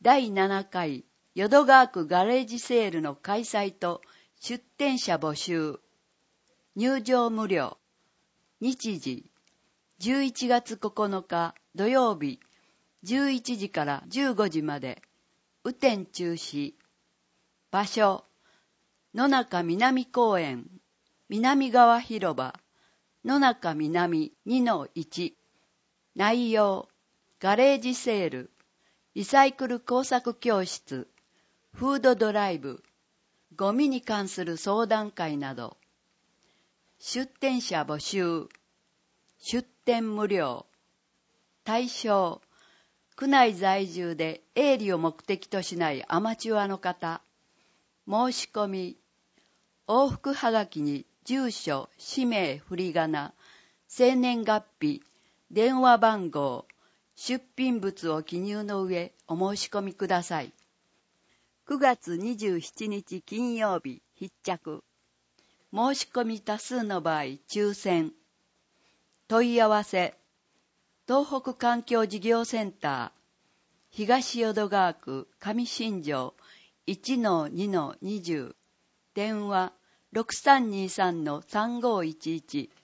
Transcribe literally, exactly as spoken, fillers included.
だいななかい淀川区ガレージセールの開催と出店者募集。入場無料。日時じゅういちがつここのか土曜日じゅういちじからじゅうごじまで。雨天中止。場所野中南公園南側広場野中南 にのいち。内容ガレージセール、リサイクル工作教室、フードドライブ、ゴミに関する相談会など。出店者募集。出店無料。対象区内在住で営利を目的としないアマチュアの方。申し込み往復はがきに住所、氏名、振り仮名、生年月日、電話番号、出品物を記入の上お申し込みください。くがつにじゅうしちにち金曜日必着。申し込み多数の場合抽選。問い合わせ東北環境事業センター東淀川区上新庄 いちのにのにじゅう 電話 ろくさんにさんのさんごいちいち